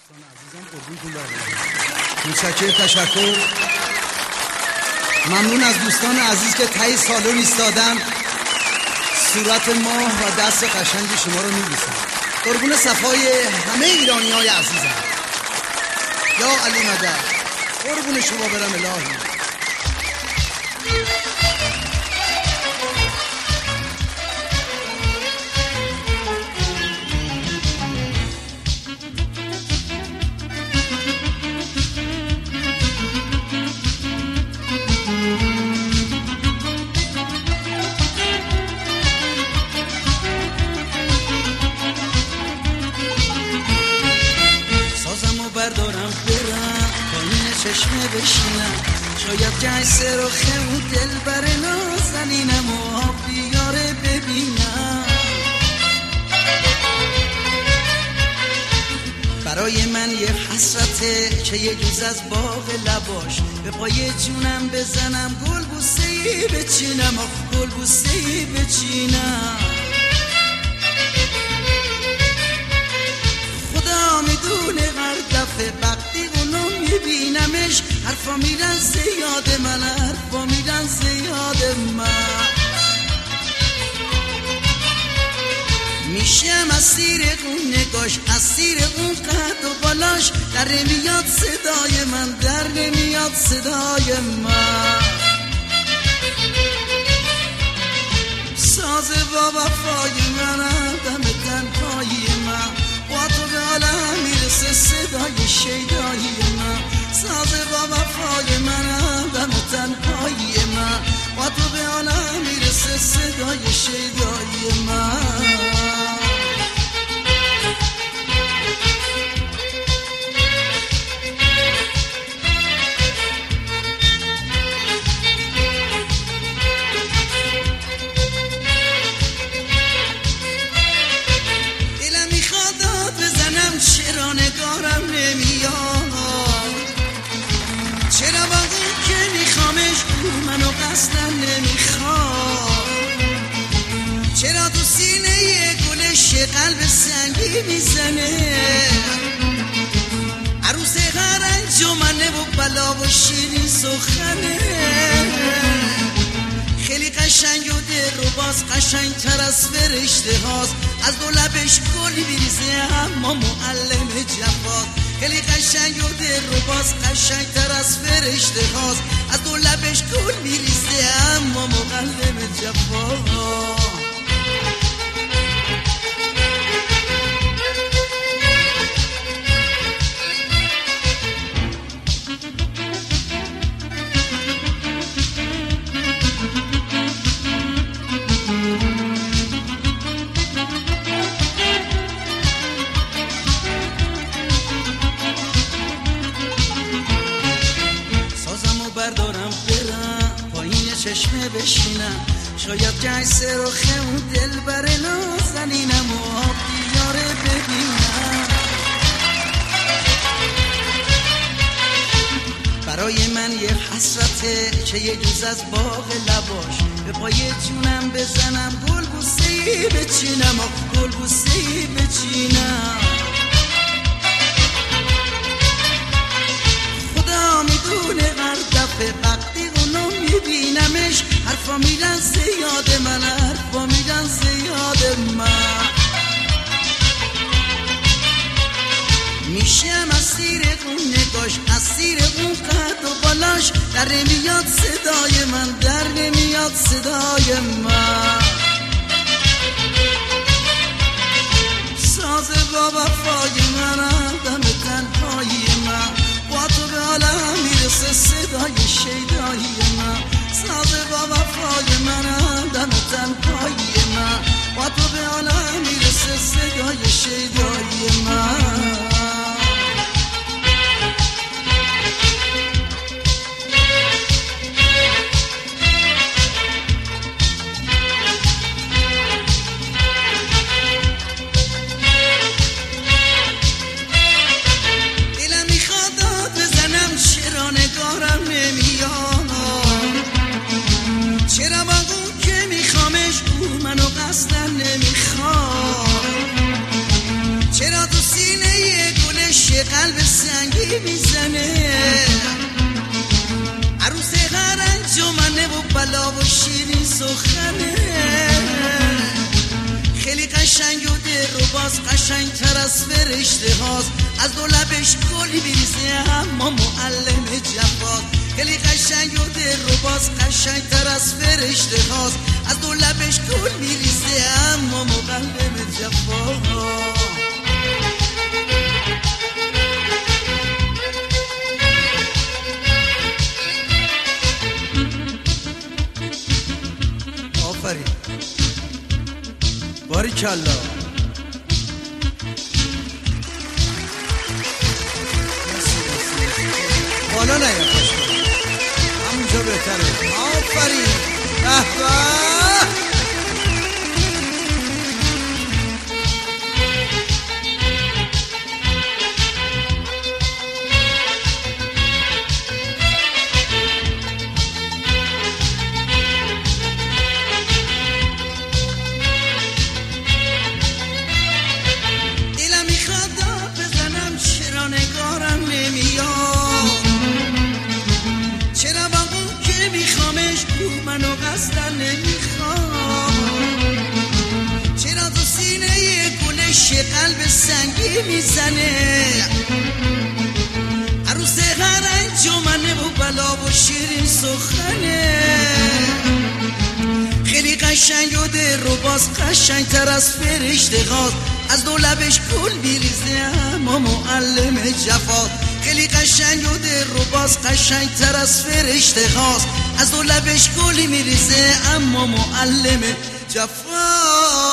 دوستان عزیزم قربونتون برم. متشکرم، تشکر. ممنون از دوستان عزیز که تای سالن ایستادن، صورت ماه و دست قشنگ شما رو می‌بوسن. قربون صفای همه ایرانی‌های عزیزم. یا علی مدد، قربون شما برم الهی. چشمه بشینم، شاید جیسه رو خمون دل بر نازنینم و بیاره ببینم. برای من یه حسرته که یه جوز از باغ لباش به پای جونم بزنم، گل بوسه‌ای بچینم، گل بوسه‌ای بچینم. خدا میدونه هر دفعه وقتی اونو میبینمش حرفا میرن زیاد من، حرفا میرن زیاد من. میشم اسیر اون نگاش، اسیر اون قد و بالاش، در نمیاد صدای من، در نمیاد صدای من. ساز با وفای من، دم تنهایی من، با تو به عالم میرسه صدای شیدایی من. ساز با وفای من، دم تنهایی من، با تو به عالم میرسه صدای شیدایی من. چرا نگارم نمیاد؟ چرا با اون که میخوامش منو قصدن نمیخواد؟ چرا تو سینه یه گلش قلب سنگی میزنه؟ عروس هر انجمنه و بلا و شیرین سخنه. خیلی قشنگ و دل رو باز قشنگ تر از فرشته هاست، از دو لبش گل میریزه اما معلم جفاست. خیلی قشنگ و دل رو باز قشنگ تر از فرشته هاست، از دو لبش گل میریزه اما معلم جفاست. چشمه بشینم، شاید جیسه رو خمون دل بر نازنینم و بیاره ببینم. برای من یه حسرته که یه جوز از باغ لباش به پای جونم بزنم، گل بوسه‌ای بچینم، گل بوسه‌ای بچینم. خدا میدونه هر دفعه وقتی اونو میبینمش حرفا میرن زیاد من، حرفا میرن زیاد من. میشم اسیر اون نگاش، اسیر اون قد و بالاش، در نمیاد صدای من، در نمیاد صدای من. ساز با وفای من، دم تنهایی من، با تو به عالم میرسه صدای شیدایی من. ساز با وفای من، دم تنهایی من، با تو به عالم میرسه صدای شیدایی من. قلب سنگی میزنه. عروس هر انجمنه و بلا و شیرین سخنه. خیلی قشنگ و دل رو باز قشنگ تر از فرشته هاست. از دو لبش گلی میریزه اما معلم جفاست. خیلی قشنگ و دل رو باز قشنگ تر از فرشته هاست. از دو لبش گل میریزه اما معلم جفاست. آفرین باریکالله. بالا نیا همونجا بهتره. آفرین به به. منو قصدن نمیخوام. چرا تو سینه گلش قلب سنگی میزنه. عروس هر انجمنه و بلا و شیرین سخنه. خیلی قشنگ و دل رو باز قشنگ تر از فرشته هاست. از دو لبش گل میریزه اما معلم جفاست. خیلی قشنگ و دل رو باز قشنگ تر از فرشته هاست. از دو لبش گلی میریزه اما معلم جفاست.